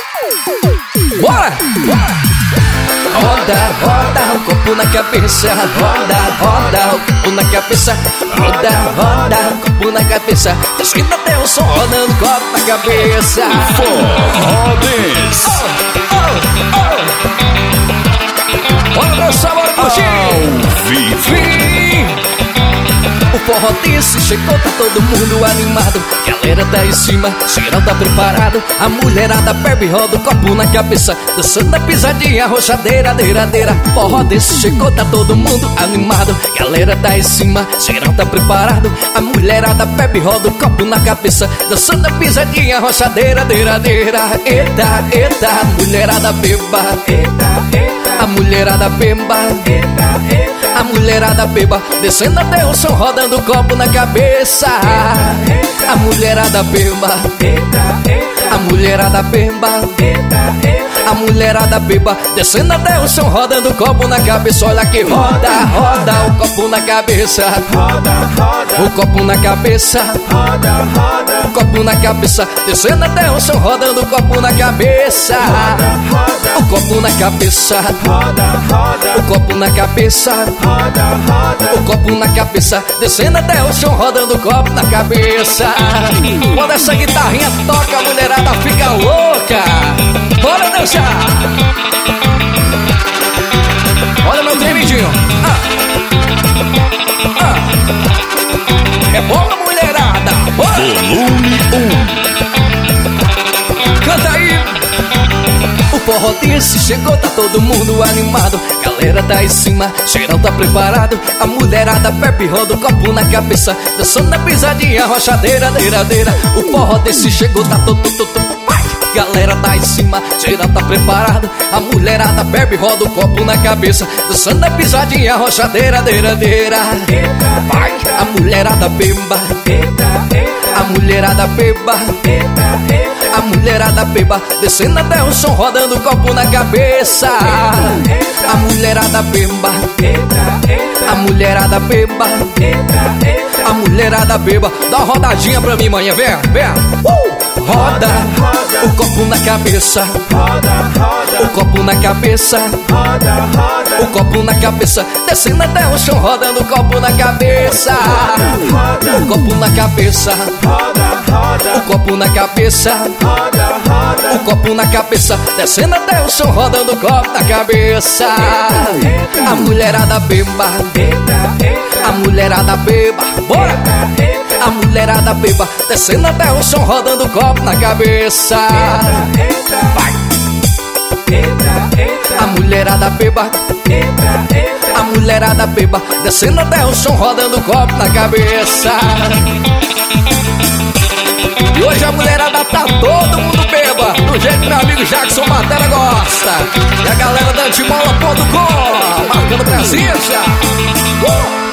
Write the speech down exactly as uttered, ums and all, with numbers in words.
Bora! Roda, roda, o copo na cabeça. Roda, roda, o copo na cabeça. Roda, roda, o copo na cabeça. Esquina até o som rodando o copo na cabeça. Forrodes. Oh, oh, oh. Bora dançar, bora curtir. Ao vivo. O forró desse chegou, tá todo mundo animado. Galera tá em cima, geral tá preparado. A mulherada bebe e roda o copo na cabeça, dançando a pisadinha, roxadeira, deiradeira. Forró desse chegou, tá todo mundo animado. Galera tá em cima, geral tá preparado. A mulherada bebe e roda o copo na cabeça, dançando a pisadinha, roxadeira, deiradeira. Eita, eita, mulherada beba. Eita, eita, a mulherada beba. Eita, eita, a mulherada beba, descendo até o som, rodando o copo na cabeça. A mulherada beba. A mulherada beba. A mulherada beba, descendo até o som, rodando o copo na cabeça. Olha que roda, roda o copo na cabeça. O copo na cabeça. O copo na cabeça, descendo até o som, rodando o copo na cabeça. O copo na cabeça. O copo na cabeça. O copo na cabeça, descendo até o chão, rodando o copo na cabeça. Quando essa guitarrinha toca, a mulherada fica louca. Bora dançar. Olha meu tremidinho. Ah. Ah. É boa, mulherada. Bora. Volume um. Canta aí. O forró desse chegou, tá todo mundo animado. Galera tá em cima, geral tá preparado. A mulherada bebe e roda o copo na cabeça, dançando a pisadinha, roxadeira, deiradeira. O forró desse chegou, tá todo, todo, todo. Galera tá em cima, geral tá preparado. A mulherada bebe e roda o copo na cabeça, dançando a pisadinha, roxadeira, deiradeira. Vai, a mulherada beba. A mulherada beba. A mulherada beba, descendo até o som, rodando o copo na cabeça. A mulherada beba. A mulherada beba. A mulherada beba, dá uma rodadinha pra mim, manhã, vem, vem. Uh! Roda, o copo na cabeça. O copo na cabeça. O copo na cabeça, descendo até o chão, rodando o copo na cabeça. O copo na cabeça. O copo na cabeça. O copo na cabeça, descendo até o chão, rodando o copo na cabeça. A mulherada beba. A mulherada beba. Bora! A mulherada beba, descendo até o chão, rodando o copo na cabeça. Vai! A mulherada beba. A mulherada beba, descendo até o chão, rodando o copo na cabeça. E hoje a mulherada tá todo mundo beba, do jeito que meu amigo Jackson Matera gosta. E a galera da Antimola ponto com marcando presença. Uh!